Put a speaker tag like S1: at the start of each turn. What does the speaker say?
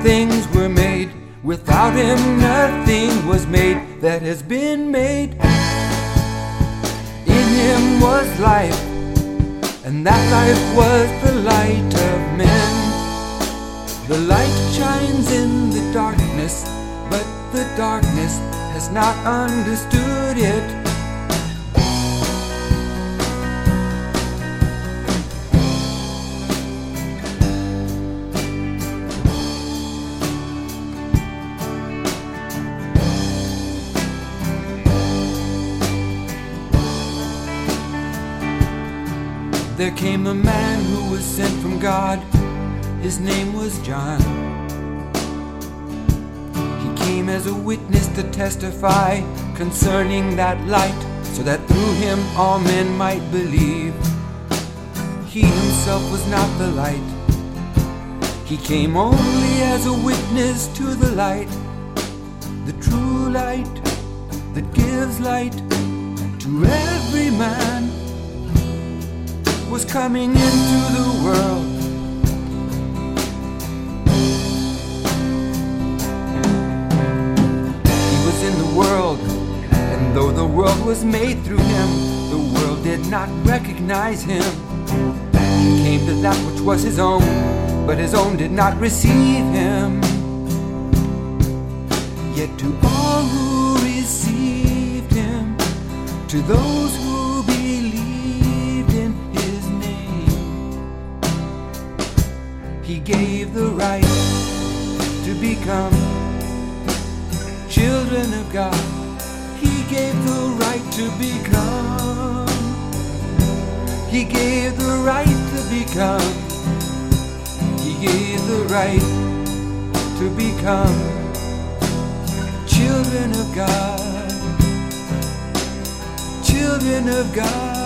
S1: things were made. Without him nothing was made that has been made. In him was life, and that life was the light of men. The light shines in the darkness, but the darkness has not understood it. There came a man who was sent from God. His name was John. He came as a witness to testify concerning that light, so that through him all men might believe. He himself was not the light. He came only as a witness to the light, the true light that gives light to every man, was coming into the world. He was in the world, and though the world was made through him, the world did not recognize him. He came to that which was his own, but his own did not receive him. Yet to all who received him, to those who believed in his name, he gave the right to become children of God. He gave the right to become. He gave the right to become. He gave the right to become children of God. Children of God.